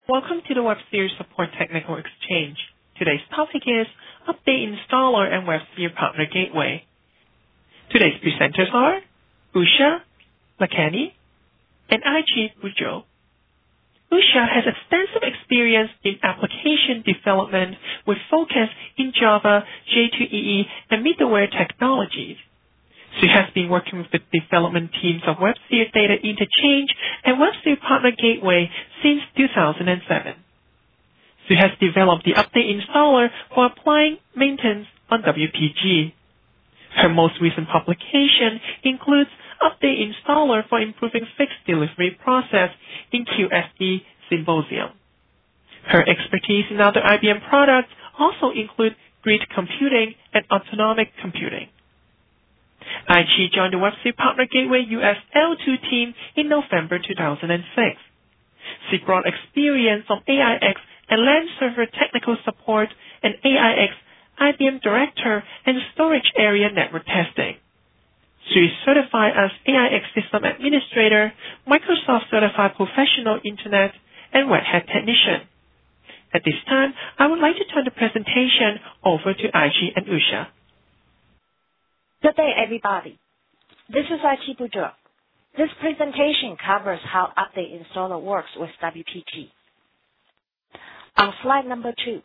Welcome to the WebSphere Support Technical Exchange. Today's topic is Update Installer and WebSphere Partner Gateway. Today's presenters are Usha Lakhani and Aichi Bujo. Usha has extensive experience in application development with focus in Java, J2EE, and middleware technologies. She has been working with the development teams of WebSphere Data Interchange and WebSphere Partner Gateway since 2007. She has developed the Update Installer for applying maintenance on WPG. Her most recent publication includes Update Installer for improving fixed delivery process in QSE Symposium. Her expertise in other IBM products also include grid computing and autonomic computing. Aichi joined the WebSphere Partner Gateway US L2 team in November 2006. She brought experience on AIX and LAN server technical support and AIX IBM Director and storage area network testing. She is certified as AIX System Administrator, Microsoft Certified Professional Internet, and Red Hat Technician. At this time, I would like to turn the presentation over to Aichi and Usha. Good day, everybody. This is Aichi Bujo. This presentation covers how Update Installer works with WPG. On slide number 2,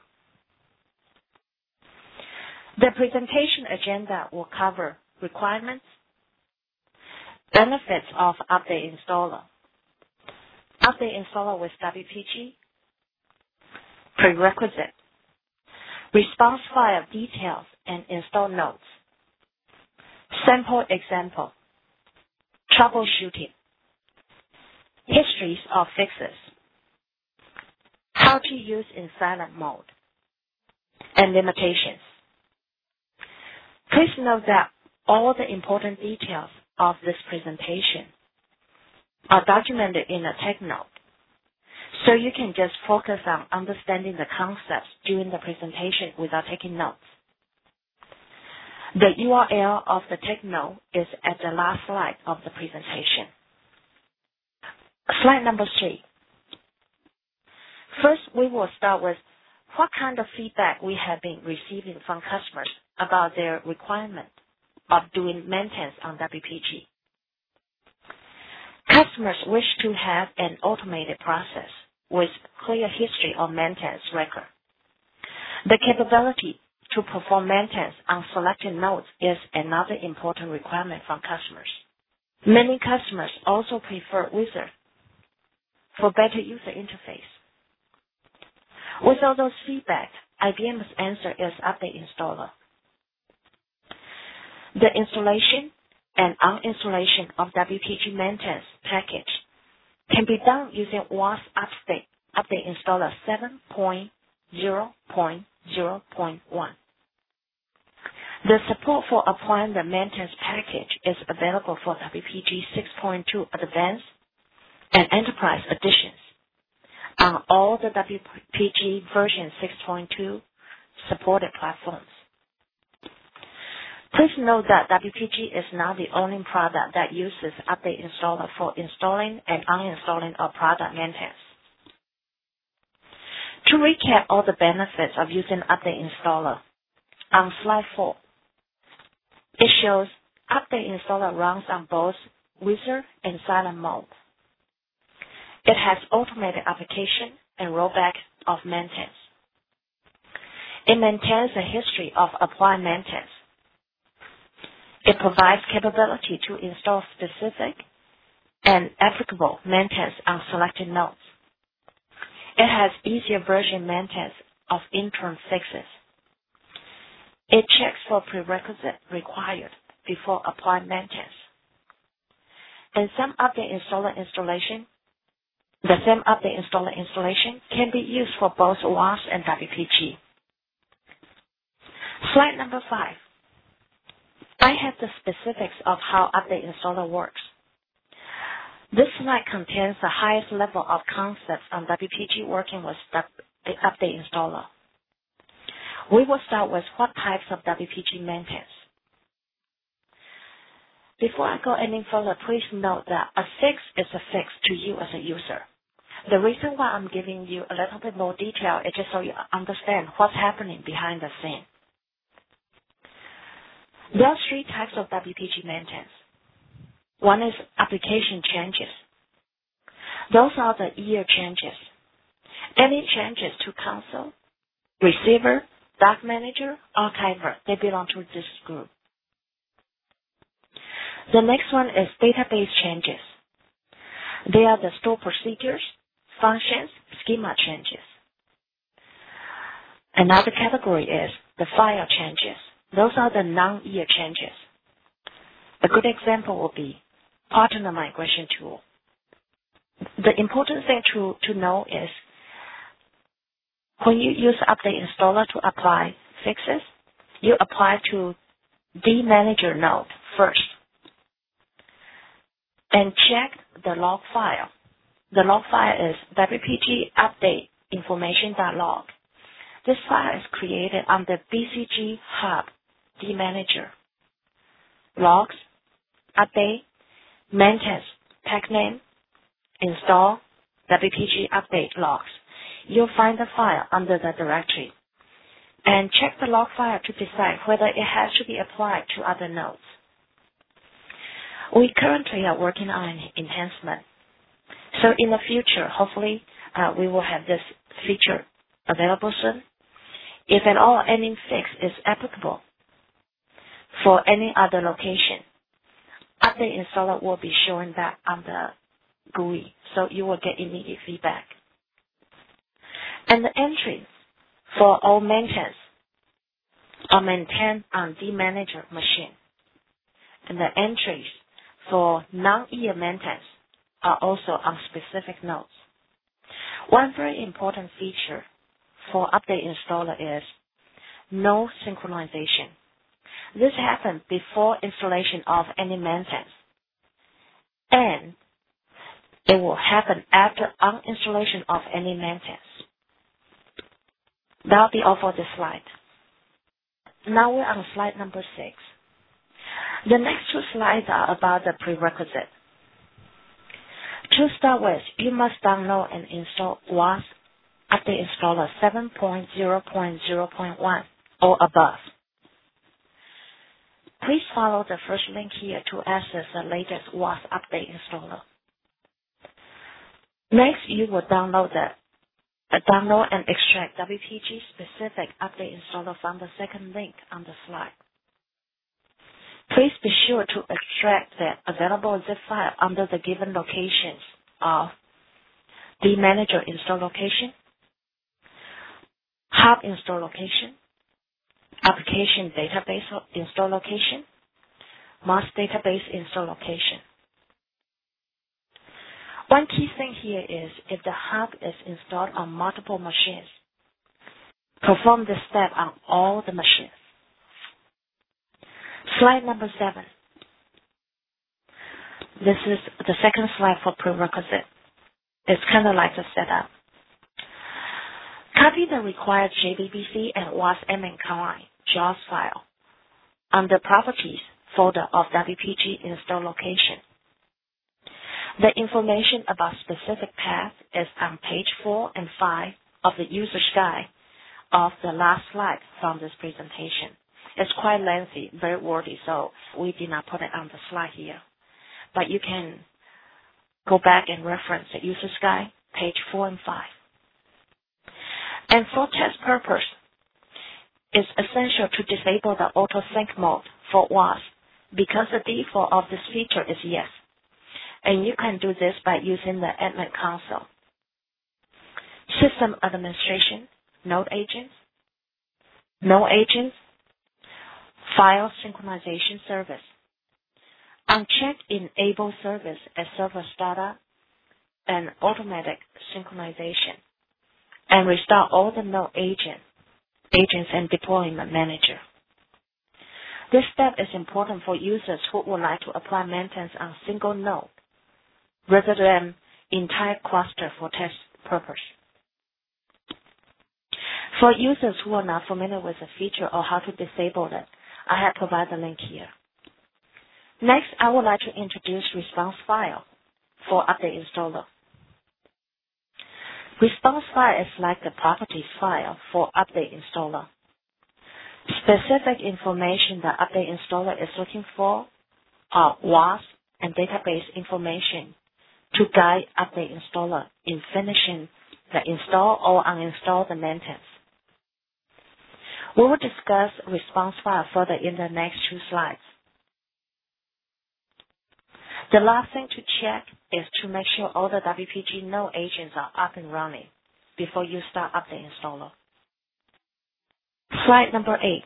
the presentation agenda will cover requirements, benefits of Update Installer, Update Installer with WPG, prerequisite, response file details and install notes, sample example, troubleshooting, histories of fixes, how to use in silent mode, and limitations. Please note that all the important details of this presentation are documented in a tech note, so you can just focus on understanding the concepts during the presentation without taking notes. The URL of the tech note is at the last slide of the presentation. Slide number 3. First, we will start with what kind of feedback we have been receiving from customers about their requirement of doing maintenance on WPG. Customers wish to have an automated process with clear history of maintenance record. The capability to perform maintenance on selected nodes is another important requirement from customers. Many customers also prefer Wizard for better user interface. With all those feedback, IBM's answer is Update Installer. The installation and uninstallation of WPG maintenance package can be done using WAS Update Installer 7.0.0.1. The support for applying the maintenance package is available for WPG 6.2 Advanced and Enterprise editions on all the WPG version 6.2 supported platforms. Please note that WPG is not the only product that uses Update Installer for installing and uninstalling of product maintenance. To recap all the benefits of using Update Installer, on slide 4, it shows Update Installer runs on both Wizard and silent mode. It has automated application and rollback of maintenance. It maintains a history of applied maintenance. It provides capability to install specific and applicable maintenance on selected nodes. It has easier version maintenance of interim fixes. It checks for prerequisite required before applying maintenance. And the same Update Installer installation can be used for both WAS and WPG. Slide number 5. I have the specifics of how Update Installer works. This slide contains the highest level of concepts on WPG working with the Update Installer. We will start with what types of WPG maintenance. Before I go any further, please note that a fix is a fix to you as a user. The reason why I'm giving you a little bit more detail is just so you understand what's happening behind the scene. There are three types of WPG maintenance. One is application changes. Those are the year changes. Any changes to console, receiver, doc manager, archiver, they belong to this group. The next one is database changes. They are the store procedures, functions, schema changes. Another category is the file changes. Those are the non-year changes. A good example will be partner migration tool. The important thing to know is when you use Update Installer to apply fixes, you apply to the manager node first and check the log file. The log file is WPG update information.log. This file is created on the BCG Hub dmanager. Logs, update, maintenance, tag name, install, WPG update logs. You'll find the file under the directory. And check the log file to decide whether it has to be applied to other nodes. We currently are working on an enhancement. So in the future, hopefully, we will have this feature available soon. If at all any fix is applicable for any other location, Update Installer will be showing that on the GUI, so you will get immediate feedback. And the entries for all maintenance are maintained on the manager machine. And the entries for non-year maintenance are also on specific nodes. One very important feature for Update Installer is no synchronization. This happens before installation of any maintenance, and it will happen after uninstallation of any maintenance. That'll be all for this slide. Now we're on slide number 6. The next two slides are about the prerequisite. To start with, you must download and install WAS Update Installer 7.0.0.1 or above. Please follow the first link here to access the latest WAS Update Installer. Next, you will download and extract WPG-specific Update Installer from the second link on the slide. Please be sure to extract the available zip file under the given locations of the manager install location, hub install location, application database install location, MOS database install location. One key thing here is if the hub is installed on multiple machines, perform this step on all the machines. Slide number 7. This is the second slide for prerequisite. It's kind of like a setup. Copy the required JDBC and WASM combine JAWS file on the Properties folder of WPG install location. The information about specific path is on page 4 and 5 of the user's guide of the last slide from this presentation. It's quite lengthy, very wordy, so we did not put it on the slide here. But you can go back and reference the user's guide, page 4 and 5. And for test purpose, it's essential to disable the auto sync mode for WAS because the default of this feature is yes. And you can do this by using the admin console. System administration, node agents, file synchronization service. Uncheck enable service as server startup and automatic synchronization. And restart all the node agents and deployment manager. This step is important for users who would like to apply maintenance on a single node rather than entire cluster for test purpose. For users who are not familiar with the feature or how to disable it, I have provided the link here. Next, I would like to introduce response file for Update Installer. Response file is like the properties file for Update Installer. Specific information the Update Installer is looking for are WAS and database information to guide Update Installer in finishing the install or uninstall the maintenance. We will discuss response file further in the next 2 slides. The last thing to check is to make sure all the WPG node agents are up and running before you start Update Installer. Slide number 8.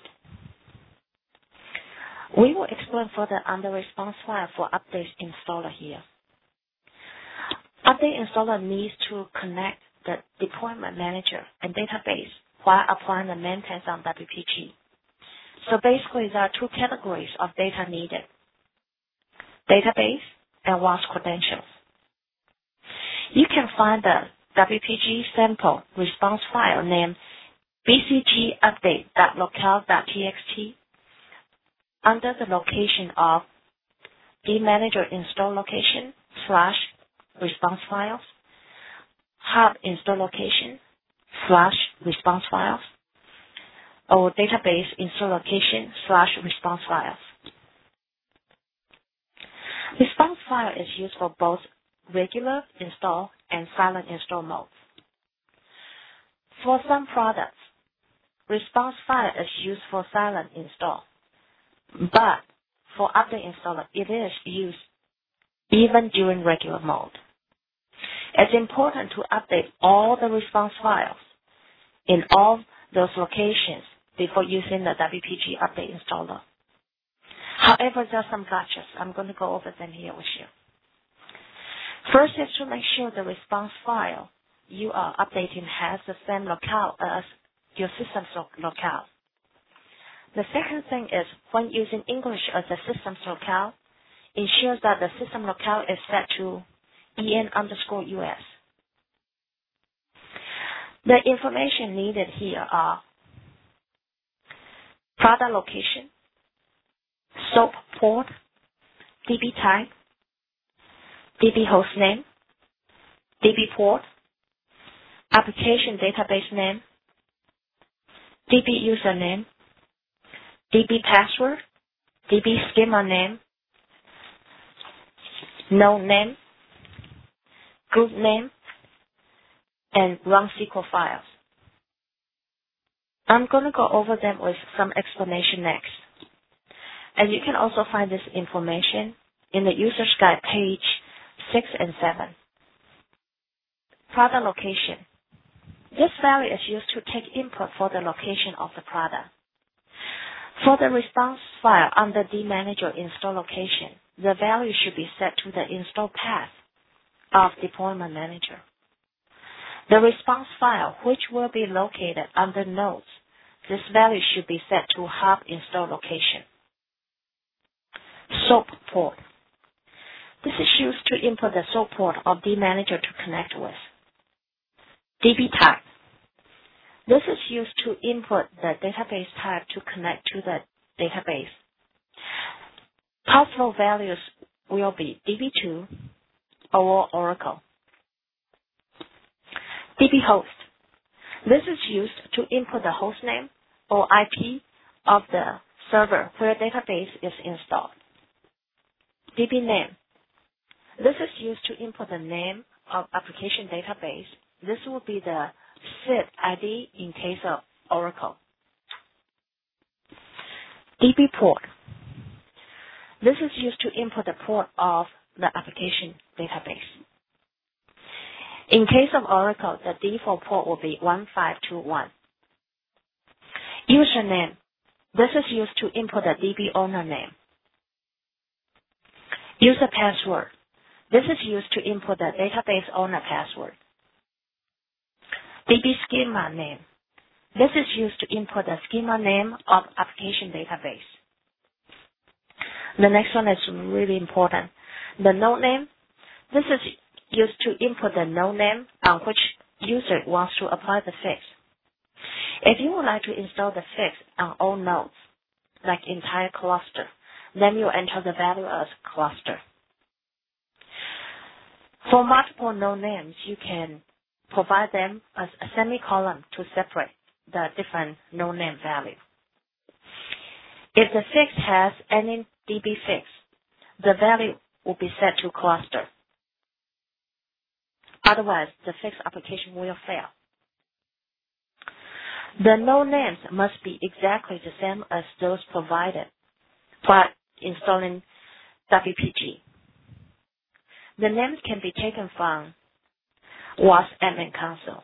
We will explain further on the response file for Update Installer here. Update Installer needs to connect the deployment manager and database while applying the maintenance on WPG. So basically, there are 2 categories of data needed: database and WAS credentials. You can find the WPG sample response file named bcgupdate.locale.txt under the location of dmanager install location / response files, hub install location / response files, or database install location / response files. Response file is used for both regular install and silent install modes. For some products, response file is used for silent install, but for Update Installer, it is used even during regular mode. It's important to update all the response files in all those locations before using the WPG Update Installer. However, there are some gotchas. I'm going to go over them here with you. First is to make sure the response file you are updating has the same locale as your system's locale. The second thing is, when using English as a system's locale, ensure that the system locale is set to en_US. The information needed here are product location, SOAP port, DB type, DB hostname, DB port, application database name, DB username, DB password, DB schema name, node name, group name, and run SQL files. I'm going to go over them with some explanation next. And you can also find this information in the user's guide page 6 and 7. Product location. This value is used to take input for the location of the product. For the response file on the dmanager install location, the value should be set to the install path of deployment manager. The response file, which will be located under nodes, this value should be set to hub install location. SOAP port. This is used to input the SOAP port of dmanager to connect with. DB type. This is used to input the database type to connect to the database. Possible values will be DB2 or Oracle. DB host. This is used to input the host name or IP of the server where database is installed. DB name. This is used to input the name of application database. This will be the SID ID in case of Oracle. DB port. This is used to input the port of the application database. In case of Oracle, the default port will be 1521. Username. This is used to input the DB owner name. User password. This is used to input the database owner password. DB schema name. This is used to input the schema name of application database. The next one is really important. The node name. This is used to input the node name on which user wants to apply the fix. If you would like to install the fix on all nodes, like entire cluster, then you enter the value as cluster. For multiple node names, you can provide them a semicolon to separate the different no-name value. If the fix has any DB fix, the value will be set to cluster. Otherwise, the fix application will fail. The no-names must be exactly the same as those provided by installing WPG. The names can be taken from WAS admin console.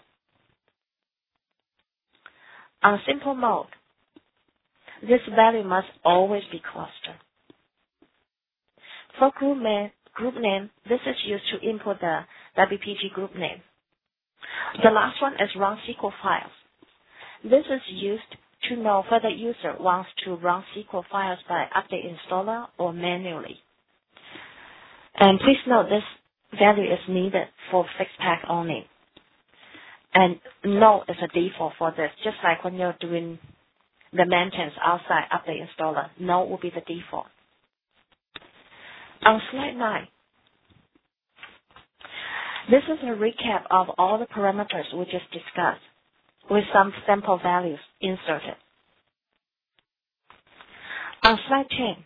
On simple mode, this value must always be clustered. For group name, this is used to input the WPG group name. The last one is run SQL files. This is used to know whether user wants to run SQL files by update installer or manually. And please note this value is needed for FixPack only. And no is a default for this, just like when you're doing the maintenance outside update installer, no will be the default. On slide 9, this is a recap of all the parameters we just discussed with some sample values inserted. On slide 10,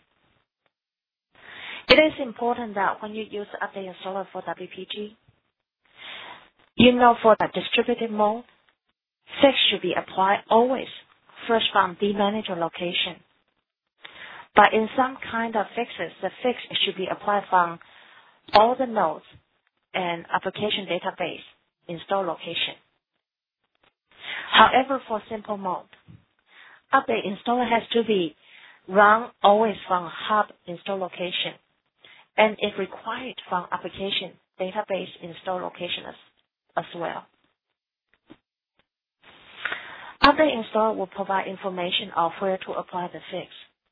it is important that when you use the update installer for WPG, you know for the distributed mode, fix should be applied always first from the manager location. But in some kind of fixes, the fix should be applied from all the nodes and application database install location. However, for simple mode, update installer has to be run always from hub install location, and if required from application database install location as well. Update installer will provide information of where to apply the fix.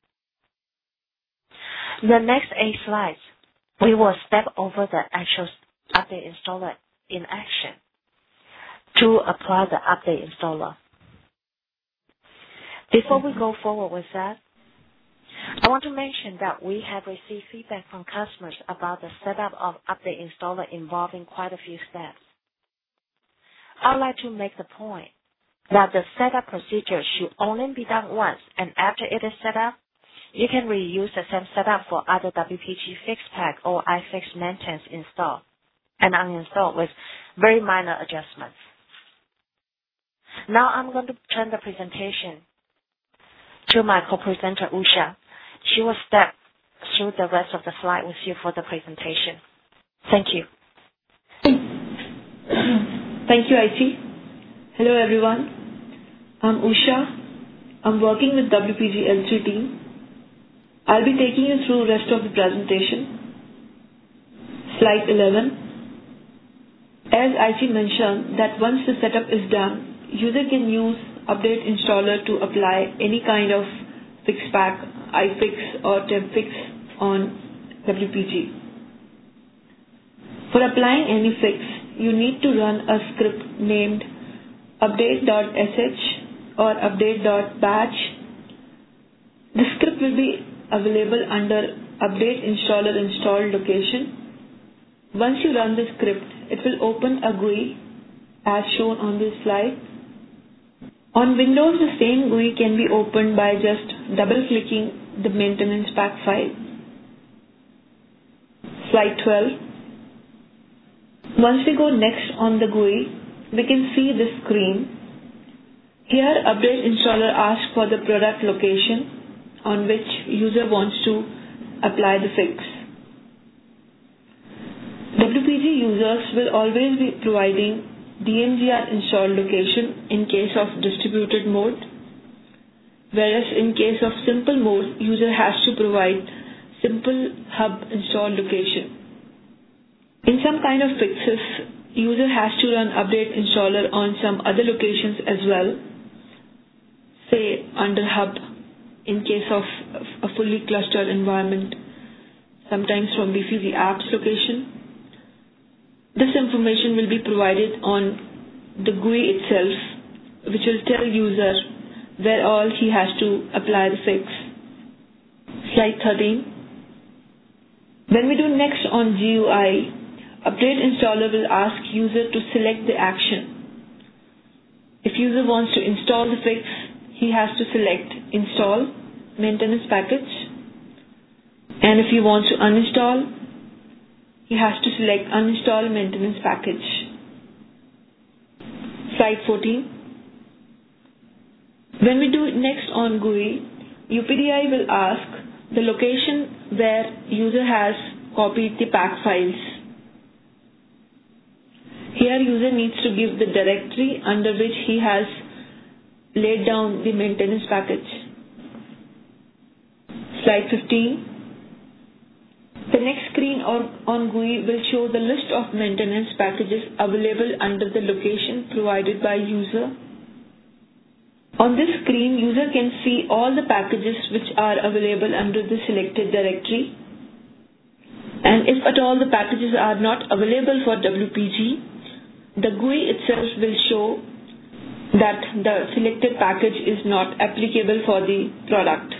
The next 8 slides, we will step over the actual update installer in action to apply the update installer. Before we go forward with that, I want to mention that we have received feedback from customers about the setup of update installer involving quite a few steps. I would like to make the point that the setup procedure should only be done once, and after it is set up, you can reuse the same setup for other WPG FixPack or iFix maintenance install and uninstall with very minor adjustments. Now I'm going to turn the presentation to my co-presenter, Usha. She will step through the rest of the slide with you for the presentation. Thank you. Thank you, Aichi. Hello, everyone. I'm Usha. I'm working with WPG L3 team. I'll be taking you through the rest of the presentation. Slide 11. As Aichi mentioned, that once the setup is done, user can use update installer to apply any kind of FixPack, iFix or TempFix on WPG. For applying any fix, you need to run a script named update.sh or update.batch. The script will be available under update installer installed location. Once you run the script, it will open a GUI as shown on this slide. On Windows, the same GUI can be opened by just double-clicking the maintenance pack file. Slide 12. Once we go next on the GUI, we can see this screen. Here, update installer asks for the product location on which user wants to apply the fix. WPG users will always be providing DMGR installed location in case of distributed mode, whereas in case of simple mode, user has to provide simple hub installed location. In some kind of fixes, user has to run update installer on some other locations as well, say under hub in case of a fully clustered environment, sometimes from BCG apps location. This information will be provided on the GUI itself, which will tell user where all he has to apply the fix. Slide 13. When we do next on GUI, Update installer will ask user to select the action. If user wants to install the fix, he has to select Install Maintenance Package. And if he wants to uninstall, he has to select Uninstall Maintenance Package. Slide 14. When we do it next on GUI, UPDI will ask the location where user has copied the pack files. Here user needs to give the directory under which he has laid down the maintenance package. Slide 15. The next screen on GUI will show the list of maintenance packages available under the location provided by user. On this screen, user can see all the packages which are available under the selected directory. And if at all the packages are not available for WPG, the GUI itself will show that the selected package is not applicable for the product.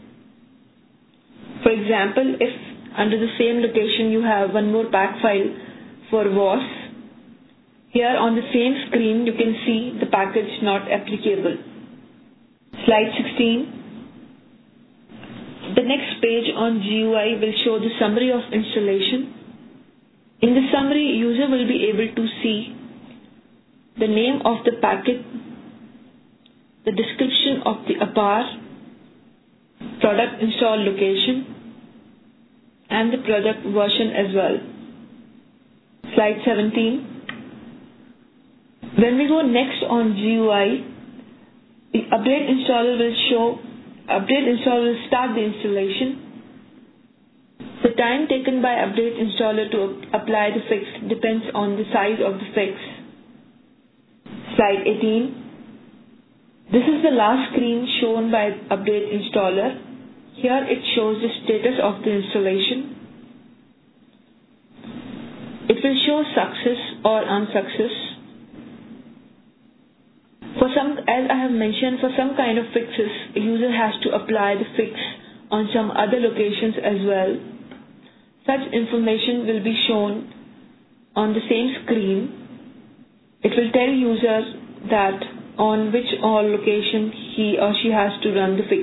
For example, if under the same location you have one more pack file for WOS, here on the same screen you can see the package not applicable. Slide 16. The next page on GUI will show the summary of installation. In the summary, user will be able to see the name of the packet, the description of the APAR, product install location, and the product version as well. Slide 17. When we go next on GUI, the update installer will start the installation. The time taken by update installer to apply the fix depends on the size of the fix. Slide 18. This is the last screen shown by update installer. Here it shows the status of the installation. It will show success or unsuccess. As I have mentioned, for some kind of fixes, a user has to apply the fix on some other locations as well. Such information will be shown on the same screen. It will tell user that on which all location he or she has to run the fix.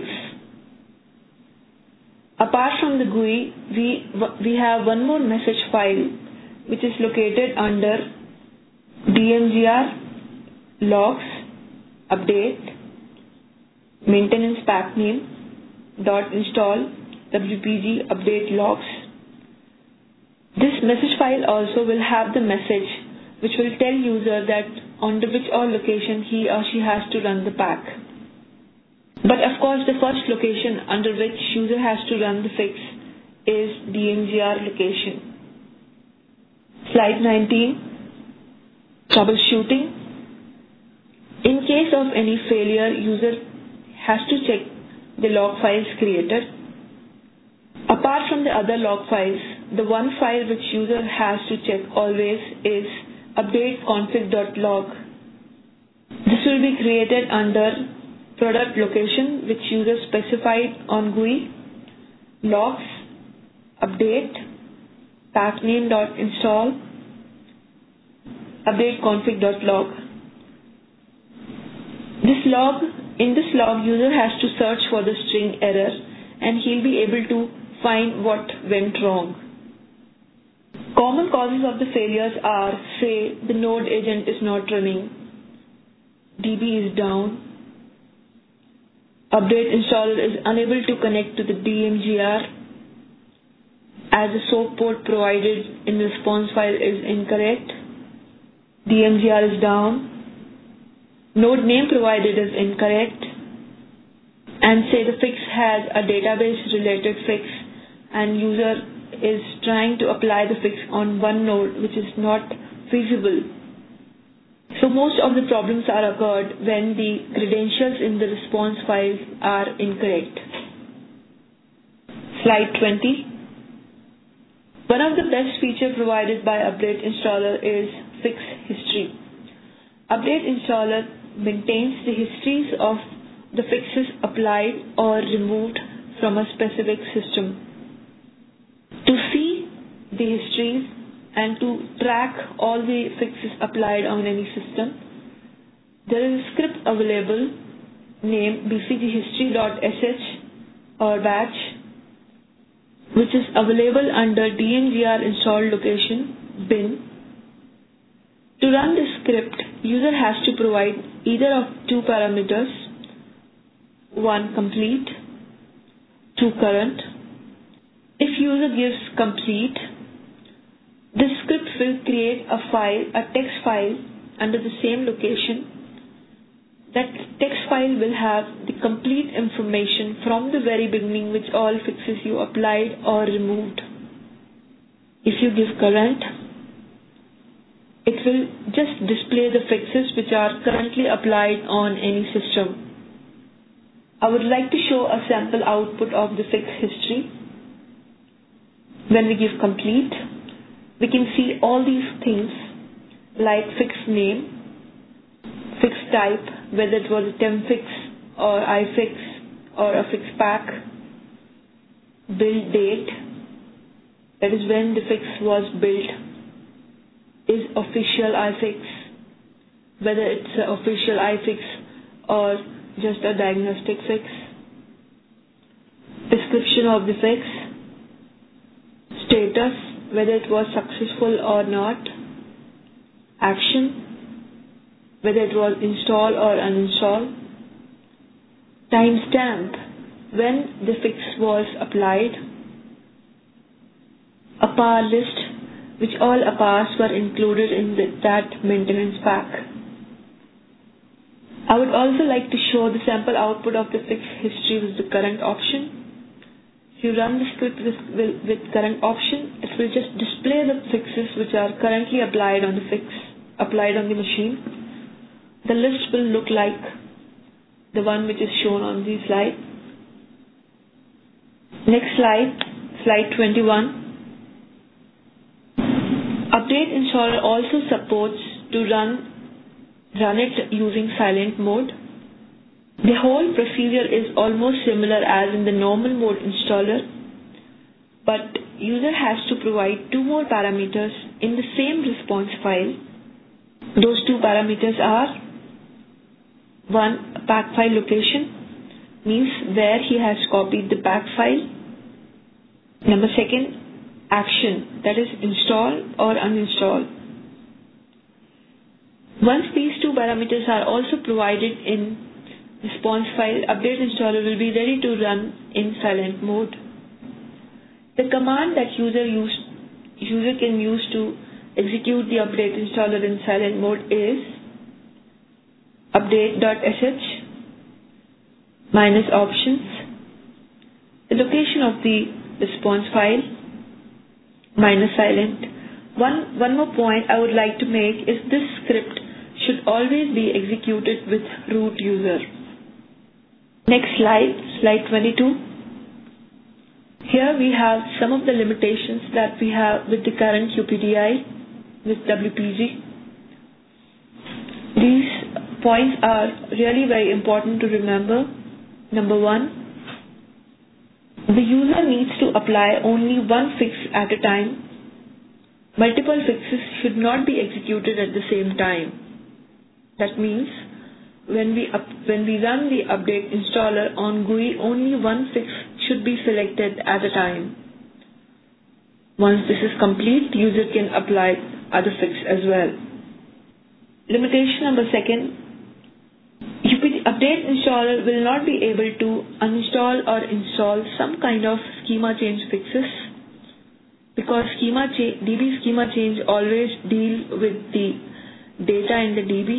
Apart from the GUI, we have one more message file which is located under DMGR logs update maintenance pack name .install WPG update logs. This message file also will have the message which will tell user that under which all location he or she has to run the pack. But of course, the first location under which user has to run the fix is DMGR location. Slide 19. Troubleshooting. In case of any failure, user has to check the log files created. Apart from the other log files, the one file which user has to check always is update config.log. This will be created under product location which user specified on GUI, logs, update, packname.install, update config.log. In this log, user has to search for the string error and he'll be able to find what went wrong. Common causes of the failures are, say, the node agent is not running, DB is down, update installer is unable to connect to the DMGR, as the SOAP port provided in the response file is incorrect, DMGR is down, node name provided is incorrect, and say the fix has a database related fix and user is trying to apply the fix on one node which is not feasible. So most of the problems are occurred when the credentials in the response files are incorrect. Slide 20. One of the best features provided by Update Installer is Fix History. Update Installer maintains the histories of the fixes applied or removed from a specific system. To see the histories and to track all the fixes applied on any system, there is a script available named bcghistory.sh or batch, which is available under dmgr installed location bin. To run this script, user has to provide either of two parameters, one complete, two current. If user gives complete, this script will create a text file under the same location. That text file will have the complete information from the very beginning, which all fixes you applied or removed. If you give current, it will just display the fixes which are currently applied on any system. I would like to show a sample output of the fix history. When we give complete, we can see all these things like fix name, fix type, whether it was a temp fix or iFix or a fix pack, build date, that is when the fix was built, is official iFix, whether it's an official iFix or just a diagnostic fix, description of the fix, status, whether it was successful or not, action, whether it was install or uninstall, timestamp, when the fix was applied, a par list, which all APARs were included in that maintenance pack. I would also like to show the sample output of the fix history with the current option. If you run the script with current option, it will just display the fixes which are currently applied on the machine. The list will look like the one which is shown on the slide. Next slide, slide 21. Update installer also supports to run it using silent mode. The whole procedure is almost similar as in the normal mode installer, but user has to provide two more parameters in the same response file. Those two parameters are: one, pack file location, means where he has copied the pack file. Number second, action, that is install or uninstall. Once these two parameters are also provided in response file, update installer will be ready to run in silent mode. The command that user can use to execute the update installer in silent mode is update.sh -options, the location of the response file, -silent. One more point I would like to make is this script should always be executed with root user. Next slide, slide 22. Here we have some of the limitations that we have with the current UPDI with WPG. These points are really very important to remember. Number one, the user needs to apply only one fix at a time. Multiple fixes should not be executed at the same time. That means when we run the update installer on GUI, only one fix should be selected at a time. Once this is complete, user can apply other fix as well. Limitation number second, update installer will not be able to uninstall or install some kind of schema change fixes, because DB schema change always deal with the data in the DB,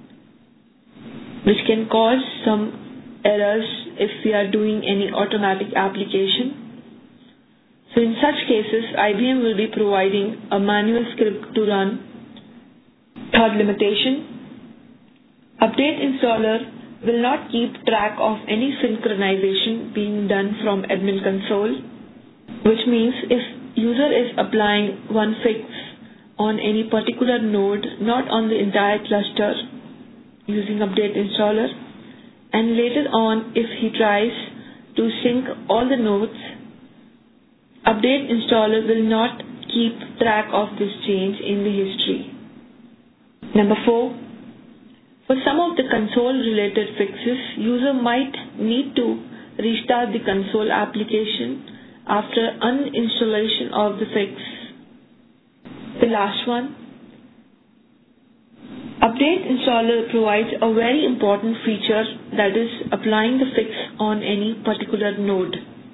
which can cause some errors if we are doing any automatic application. So in such cases, IBM will be providing a manual script to run. Third limitation, update installer will not keep track of any synchronization being done from admin console, which means if user is applying one fix on any particular node, not on the entire cluster using update installer, and later on if he tries to sync all the nodes, update installer will not keep track of this change in the history. Number 4. For some of the console-related fixes, user might need to restart the console application after uninstallation of the fix. The last one. Update Installer provides a very important feature, that is applying the fix on any particular node.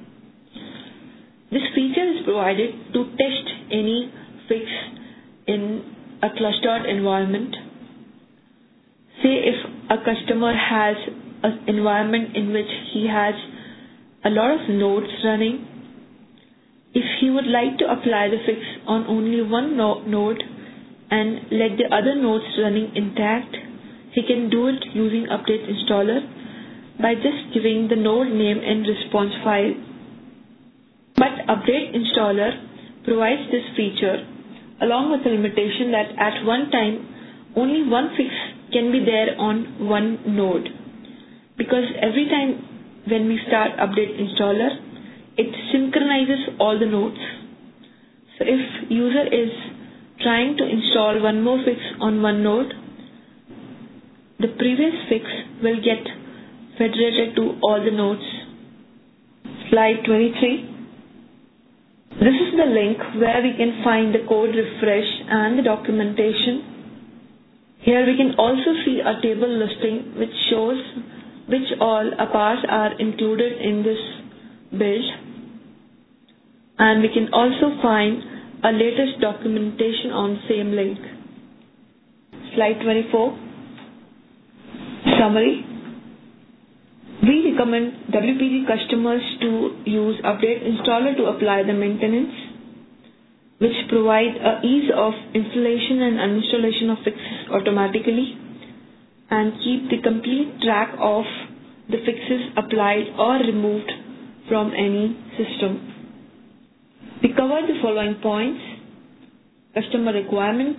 This feature is provided to test any fix in a clustered environment. Say if a customer has an environment in which he has a lot of nodes running, if he would like to apply the fix on only one node and let the other nodes running intact, he can do it using Update Installer by just giving the node name and response file. But Update Installer provides this feature along with the limitation that at one time only one fix can be there on one node, because every time when we start Update Installer, it synchronizes all the nodes. So if user is trying to install one more fix on one node, the previous fix will get federated to all the nodes. Slide 23. This is the link where we can find the code refresh and the documentation. Here we can also see a table listing which shows which all APAs are included in this build. And we can also find a latest documentation on the same link. Slide 24. Summary. We recommend WPG customers to use Update Installer to apply the maintenance, which provide a ease of installation and uninstallation of fixes automatically and keep the complete track of the fixes applied or removed from any system. We covered the following points: customer requirement,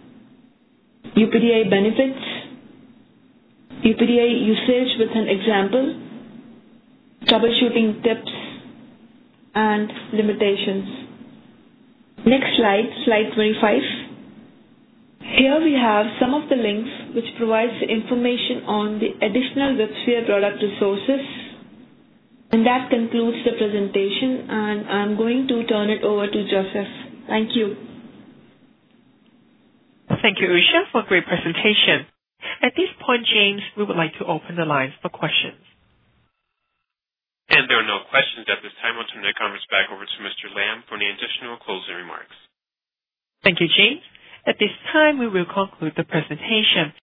UPDI benefits, UPDI usage with an example, troubleshooting tips, and limitations. Next slide, slide 25. Here we have some of the links which provides the information on the additional WebSphere product resources. And that concludes the presentation, and I'm going to turn it over to Joseph. Thank you. Thank you, Usha, for a great presentation. At this point, James, we would like to open the lines for questions. And there are no questions at this time. I'll turn the conference back over to Mr. Lam for any additional closing remarks. Thank you, James. At this time, we will conclude the presentation.